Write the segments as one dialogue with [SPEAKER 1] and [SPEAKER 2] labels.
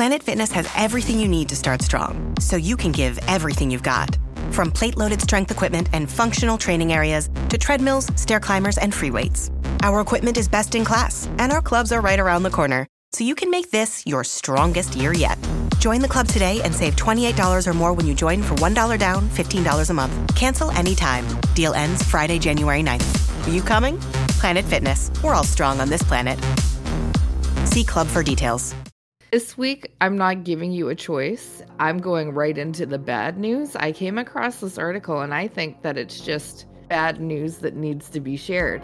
[SPEAKER 1] Planet Fitness has everything you need to start strong, so you can give everything you've got. From plate-loaded strength equipment and functional training areas to treadmills, stair climbers, and free weights. Our equipment is best in class, and our clubs are right around the corner, so you can make this your strongest year yet. Join the club today and save $28 or more when you join for $1 down, $15 a month. Cancel anytime. Deal ends Friday, January 9th. Are you coming? Planet Fitness. We're all strong on this planet. See club for details.
[SPEAKER 2] This week, I'm not giving you a choice. I'm going right into the bad news. I came across this article and I think that it's just bad news that needs to be shared.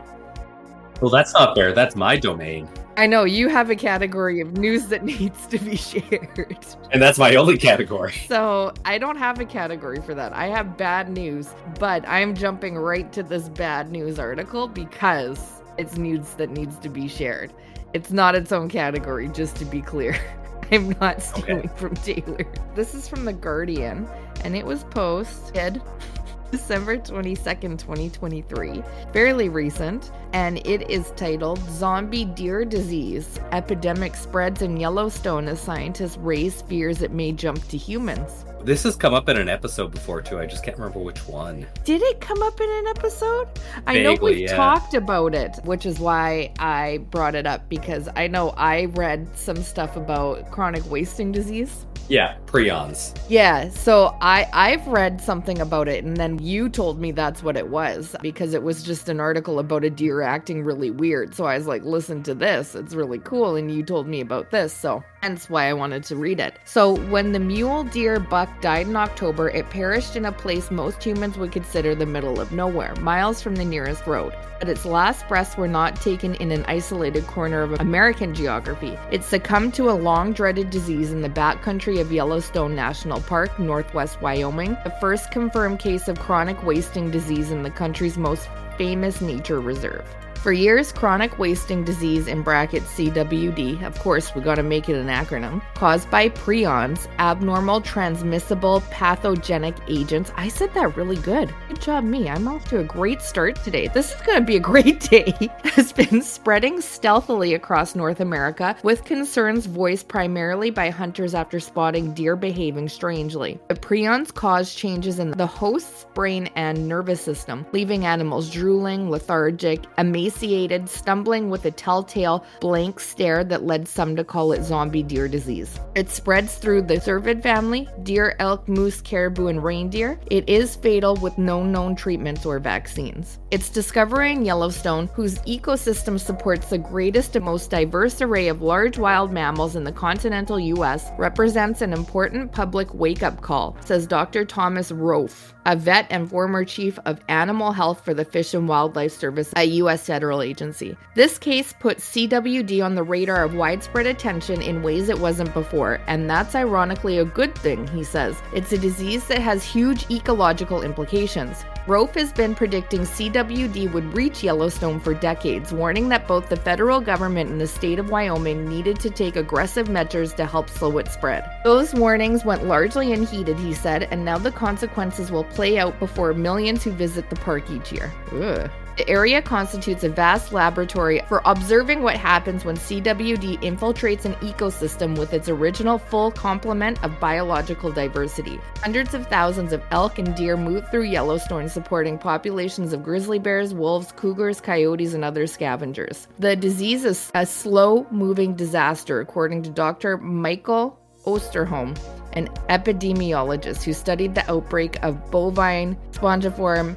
[SPEAKER 3] Well, that's not fair. That's my domain.
[SPEAKER 2] I know you have a category of news that needs to be shared.
[SPEAKER 3] And that's my only category.
[SPEAKER 2] So I don't have a category for that. I have bad news, but I'm jumping right to this bad news article because it's news that needs to be shared. It's not its own category, just to be clear. I'm not stealing from Taylor. This is from The Guardian, and it was posted December 22nd, 2023. Fairly recent, and it is titled Zombie Deer Disease. Epidemic spreads in Yellowstone as scientists raise fears it may jump to humans.
[SPEAKER 3] This has come up in an episode before, too. I just can't remember which one.
[SPEAKER 2] Did it come up in an episode?
[SPEAKER 3] Vaguely,
[SPEAKER 2] I know we've talked about it, which is why I brought it up, because I know I read some stuff about chronic wasting disease.
[SPEAKER 3] Yeah, prions.
[SPEAKER 2] Yeah, so I've read something about it, and then you told me that's what it was, because it was just an article about a deer acting really weird. So I was like, listen to this, it's really cool, and you told me about this, so hence why I wanted to read it. So when the mule deer buck died in October, it perished in a place most humans would consider the middle of nowhere, miles from the nearest road. But its last breaths were not taken in an isolated corner of American geography. It succumbed to a long-dreaded disease in the backcountry of Yellowstone National Park, northwest Wyoming, the first confirmed case of chronic wasting disease in the country's most famous nature reserve. For years, chronic wasting disease, in brackets CWD, of course we gotta make it an acronym, caused by prions, abnormal transmissible pathogenic agents. I said that really good. Good job me. I'm off to a great start today. This is gonna be a great day. Has been spreading stealthily across North America, with concerns voiced primarily by hunters after spotting deer behaving strangely. The prions cause changes in the host's brain and nervous system, leaving animals drooling, lethargic, emaciated, stumbling with a telltale blank stare that led some to call it zombie deer disease. It spreads through the cervid family, deer, elk, moose, caribou, and reindeer. It is fatal with no known treatments or vaccines. Its discovery in Yellowstone, whose ecosystem supports the greatest and most diverse array of large wild mammals in the continental U.S., represents an important public wake-up call, says Dr. Thomas Rofe, a vet and former chief of animal health for the Fish and Wildlife Service, a U.S. federal agency. This case puts CWD on the radar of widespread attention in ways it wasn't before, and that's ironically a good thing, he says. It's a disease that has huge ecological implications. Rofe has been predicting CWD would reach Yellowstone for decades, warning that both the federal government and the state of Wyoming needed to take aggressive measures to help slow its spread. Those warnings went largely unheeded, he said, and now the consequences will play out before millions who visit the park each year. Ugh. The area constitutes a vast laboratory for observing what happens when CWD infiltrates an ecosystem with its original full complement of biological diversity. Hundreds of thousands of elk and deer move through Yellowstone, supporting populations of grizzly bears, wolves, cougars, coyotes, and other scavengers. The disease is a slow-moving disaster, according to Dr. Michael Osterholm, an epidemiologist who studied the outbreak of bovine spongiform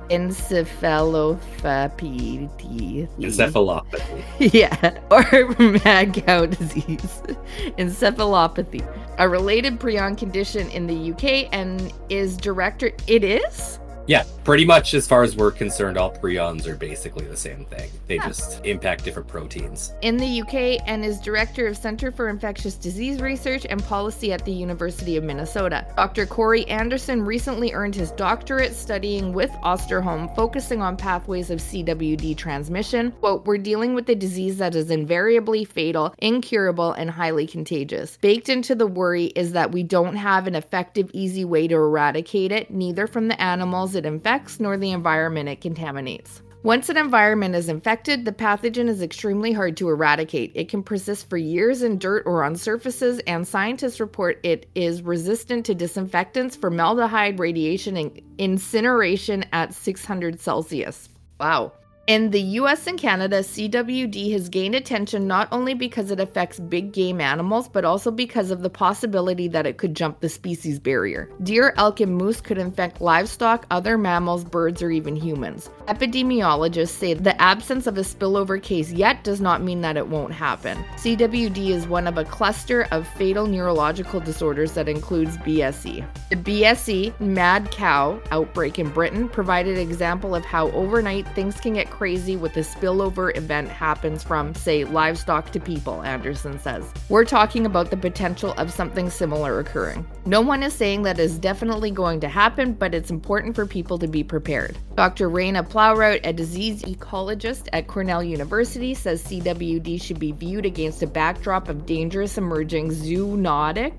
[SPEAKER 2] encephalopathy. Yeah, or mad cow disease. Encephalopathy, a related prion condition in the UK, and is director. It is?
[SPEAKER 3] Yeah, pretty much as far as we're concerned, all prions are basically the same thing. They just impact different proteins.
[SPEAKER 2] In the UK, and is director of Center for Infectious Disease Research and Policy at the University of Minnesota. Dr. Corey Anderson recently earned his doctorate studying with Osterholm, focusing on pathways of CWD transmission. Quote, "We're dealing with a disease that is invariably fatal, incurable, and highly contagious. Baked into the worry is that we don't have an effective, easy way to eradicate it, neither from the animals it infects nor the environment it contaminates." Once an environment is infected, the pathogen is extremely hard to eradicate. It can persist for years in dirt or on surfaces, and scientists report it is resistant to disinfectants, formaldehyde, radiation, and incineration at 600 Celsius. Wow. In the US and Canada, CWD has gained attention not only because it affects big game animals, but also because of the possibility that it could jump the species barrier. Deer, elk, and moose could infect livestock, other mammals, birds, or even humans. Epidemiologists say the absence of a spillover case yet does not mean that it won't happen. CWD is one of a cluster of fatal neurological disorders that includes BSE. The BSE mad cow outbreak in Britain provided an example of how overnight things can get crazy with a spillover event happens from, say, livestock to people, Anderson says. We're talking about the potential of something similar occurring. No one is saying that is definitely going to happen, but it's important for people to be prepared. Dr. Raina Plowrout, a disease ecologist at Cornell University, says CWD should be viewed against a backdrop of dangerous emerging zoonotic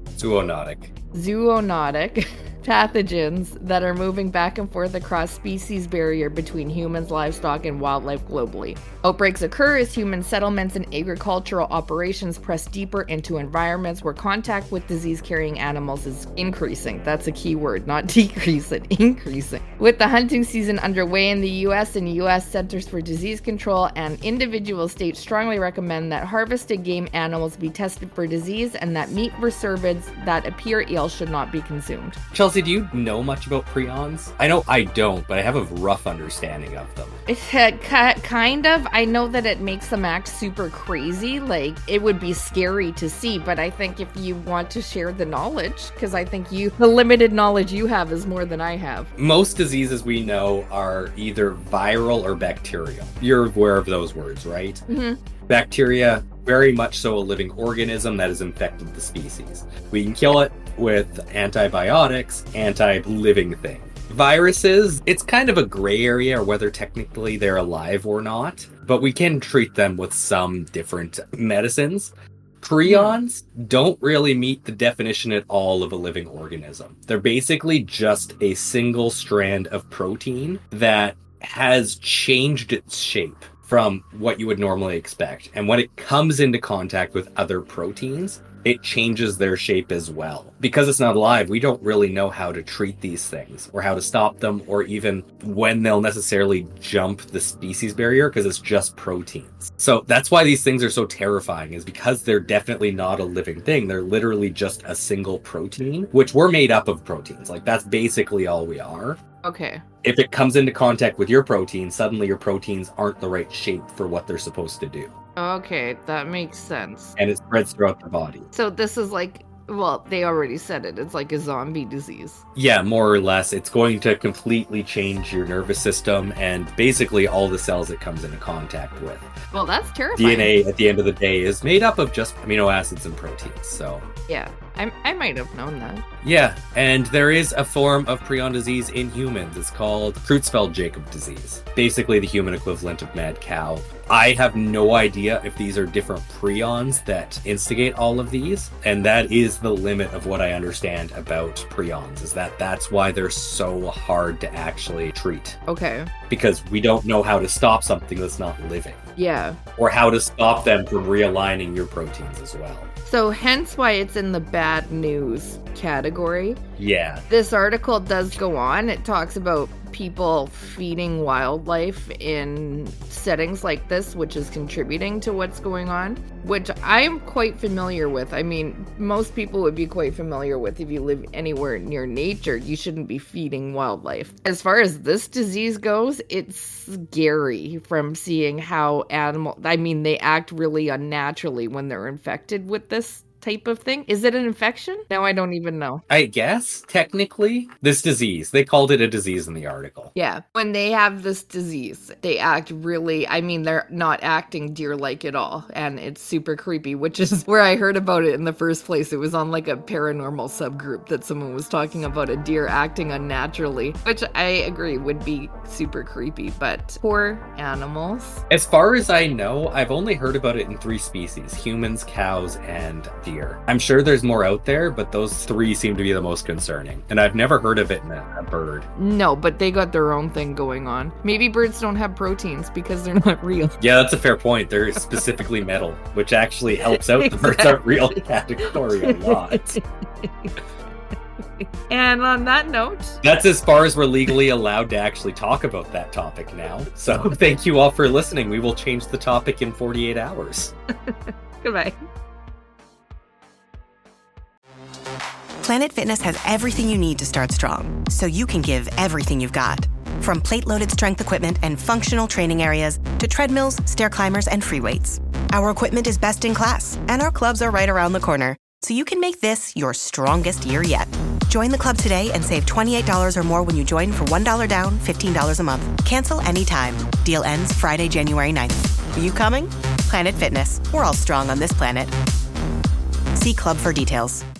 [SPEAKER 2] pathogens that are moving back and forth across species barrier between humans, livestock, and wildlife globally. Outbreaks occur as human settlements and agricultural operations press deeper into environments where contact with disease-carrying animals is increasing. That's a key word, not decreasing, increasing. With the hunting season underway in the US and US Centers for Disease Control and individual states strongly recommend that harvested game animals be tested for disease and that meat for cervids that appear ill should not be consumed.
[SPEAKER 3] Chelsea, do you know much about prions? I know I don't, but I have a rough understanding of them.
[SPEAKER 2] Kind of. I know that it makes them act super crazy. Like, it would be scary to see, but I think if you want to share the knowledge, because I think the limited knowledge you have is more than I have.
[SPEAKER 3] Most diseases we know are either viral or bacterial. You're aware of those words, right? Mm-hmm. Bacteria, very much so a living organism that has infected the species. We can kill it with antibiotics, anti-living thing. Viruses, it's kind of a gray area whether technically they're alive or not, but we can treat them with some different medicines. Prions don't really meet the definition at all of a living organism. They're basically just a single strand of protein that has changed its shape from what you would normally expect. And when it comes into contact with other proteins, it changes their shape as well. Because it's not alive, we don't really know how to treat these things or how to stop them or even when they'll necessarily jump the species barrier because it's just proteins. So that's why these things are so terrifying, is because they're definitely not a living thing. They're literally just a single protein, which we're made up of proteins. Like, that's basically all we are.
[SPEAKER 2] Okay.
[SPEAKER 3] If it comes into contact with your protein, suddenly your proteins aren't the right shape for what they're supposed to do.
[SPEAKER 2] Okay, that makes sense.
[SPEAKER 3] And it spreads throughout the body.
[SPEAKER 2] So this is like, well, they already said it. It's like a zombie disease.
[SPEAKER 3] Yeah, more or less. It's going to completely change your nervous system and basically all the cells it comes into contact with.
[SPEAKER 2] Well, that's terrifying.
[SPEAKER 3] DNA, at the end of the day, is made up of just amino acids and proteins, so...
[SPEAKER 2] Yeah, I might have known that.
[SPEAKER 3] Yeah, and there is a form of prion disease in humans. It's called Creutzfeldt-Jakob disease. Basically the human equivalent of mad cow. I have no idea if these are different prions that instigate all of these, and that is the limit of what I understand about prions, is that that's why they're so hard to actually treat.
[SPEAKER 2] Okay.
[SPEAKER 3] Because we don't know how to stop something that's not living.
[SPEAKER 2] Yeah.
[SPEAKER 3] Or how to stop them from realigning your proteins as well.
[SPEAKER 2] So hence why it's in the bad news category.
[SPEAKER 3] Yeah.
[SPEAKER 2] This article does go on. It talks about people feeding wildlife in settings like this, which is contributing to what's going on, which I'm quite familiar with. I mean, most people would be quite familiar with. If you live anywhere near nature, you shouldn't be feeding wildlife. As far as this disease goes, it's scary from seeing how they act really unnaturally when they're infected with this type of thing. Is it an infection? Now I don't even know.
[SPEAKER 3] I guess, technically, this disease, they called it a disease in the article.
[SPEAKER 2] Yeah. When they have this disease, they act really, they're not acting deer-like at all. And it's super creepy, which is where I heard about it in the first place. It was on like a paranormal subgroup that someone was talking about a deer acting unnaturally, which I agree would be super creepy, but poor animals.
[SPEAKER 3] As far as I know, I've only heard about it in 3 species: humans, cows, and deer. deer. I'm sure there's more out there, but those three seem to be the most concerning. And I've never heard of it in a bird.
[SPEAKER 2] No, but they got their own thing going on. Maybe birds don't have proteins because they're not real.
[SPEAKER 3] Yeah, that's a fair point. They're specifically metal, which actually helps out the birds aren't real category a lot.
[SPEAKER 2] And on that note,
[SPEAKER 3] that's as far as we're legally allowed to actually talk about that topic now. So thank you all for listening. We will change the topic in 48 hours.
[SPEAKER 2] Goodbye.
[SPEAKER 1] Planet Fitness has everything you need to start strong, so you can give everything you've got. From plate-loaded strength equipment and functional training areas to treadmills, stair climbers, and free weights. Our equipment is best in class, and our clubs are right around the corner, so you can make this your strongest year yet. Join the club today and save $28 or more when you join for $1 down, $15 a month. Cancel anytime. Deal ends Friday, January 9th. Are you coming? Planet Fitness. We're all strong on this planet. See club for details.